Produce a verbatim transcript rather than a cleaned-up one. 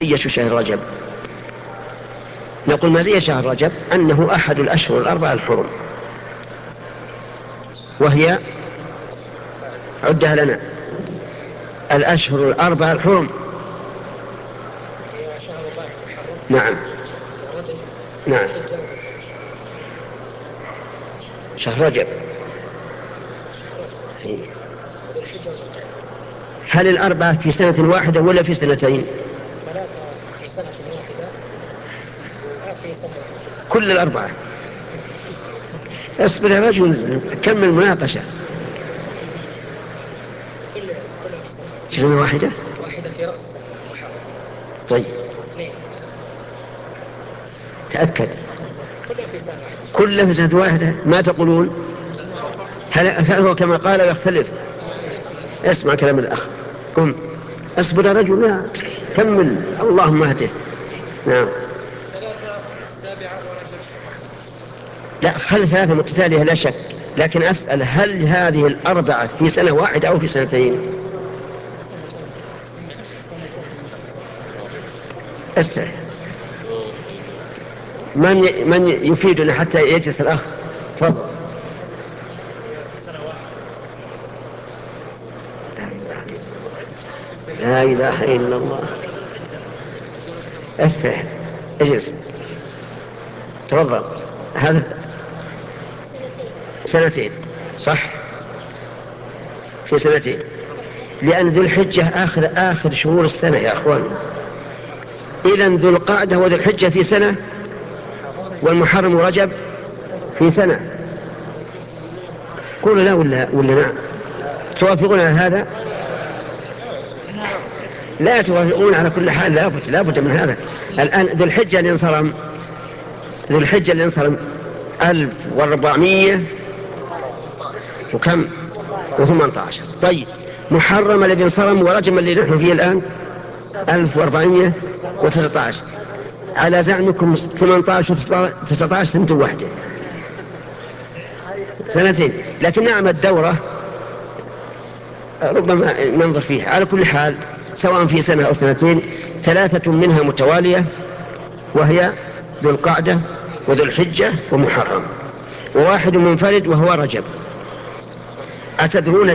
مزية شهر رجب؟ نقول مزية شهر رجب أنه أحد الأشهر الأربعة الحرم، وهي عدها لنا الأشهر الأربعة الحرم. نعم نعم شهر رجب. هل الأربعة في سنة واحدة ولا في سنتين؟ ثلاثة في سنة واحدة وفي سنة كل الأربعة. اصبر يا رجل، كمل مناقشة. كل كلها في سنة في سنة واحدة. واحدة في رأس محرم. طيب اثنين تأكد. كلها في سنة واحدة. كلها في سنة واحدة. ما تقولون؟ هل, هل هو كما قال ويختلف؟ اسمع كلام الأخ. قم اصبر يا رجل، لا كمل، اللهم اهده. نعم. ثلاثة سابعة ورجب. لا خل ثلاثة متتالية لا شك، لكن أسأل هل هذه الأربعة في سنة واحدة أو في سنتين؟ أسأل من من يفيدنا حتى يجلس الأخ. تفضل. لا إله إلا الله. أسأل اجلس. تفضل. هذا سنتين صح، في سنتين، لأن ذو الحجة آخر آخر شهور السنة يا أخوان. إذن ذو القعدة وذو الحجة في سنة، والمحرم ورجب في سنة. قولوا لا ولا ولا نعم؟ توافقون على هذا؟ لا توافقون على كل حال، لابد لابد من هذا. الآن ذو الحجة اللي انصرم، ذو الحجة اللي انصرم ألف وأربعمائة وكم وثمانية عشر. طيب محرم الذي انصرم ورجم اللي نحن فيه الآن ألف وأربعمائة وتسعة عشر. على زعمكم ثمانية عشر وتسعة عشر سنة واحدة، سنتين. لكن نعم الدورة ربما ننظر فيها. على كل حال سواء في سنة أو سنتين، ثلاثة منها متوالية، وهي ذو القعدة وذو الحجة ومحرم، وواحد منفرد وهو رجب. أتدرون